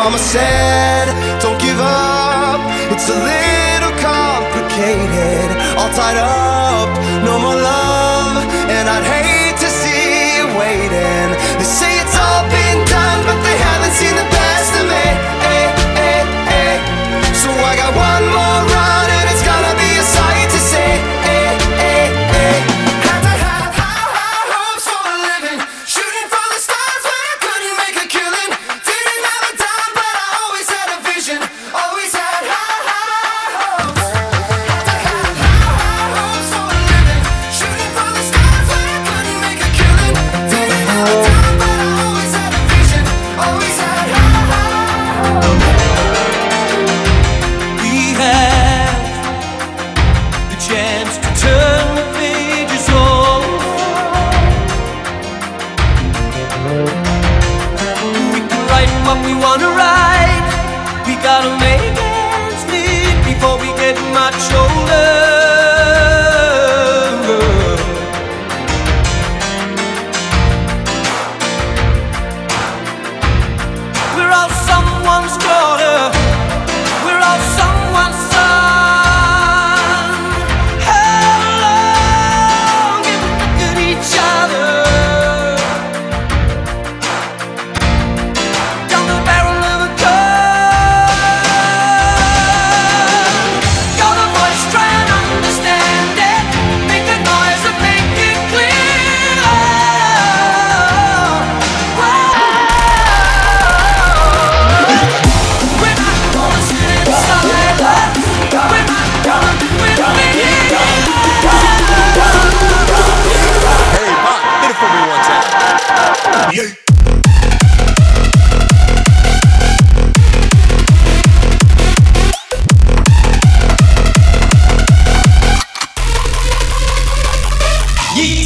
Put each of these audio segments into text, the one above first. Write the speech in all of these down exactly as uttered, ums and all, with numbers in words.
mama said, don't give up, it's a little complicated. All tied up, no more love, and I'd hate to see you waiting. They say it's all been done, but they haven't seen the best of me. Ay, ay, ay. So I got one more run, and it's gonna be a sight to see. Ay, ay, ay. Had to have high, high hopes for a living, shooting for the stars when I couldn't make a killing. Didn't have a dime, but I always had a vision, always had high, high hopes. Had to have high, high hopes for a living, shooting for the stars when I couldn't make a killing. Didn't have a dime, but I always had a vision, always had high, high hopes. We have the chance to turn the pages over. We can write what we wanna write. We gotta make ends meet before we get much older. We're all someone's daughter. We're all someone's son. How long have we looked at each other down the barrel of a gun? You're the voice, try and understand it. Make the noise and make it clear. Whoa. We're not gonna sit in silence. We're not gonna do it Hey, Pop, hit it for me one time. Yeah. Yeet.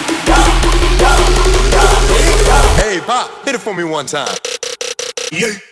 Hey, Pop, hit it for me one time. Yeah.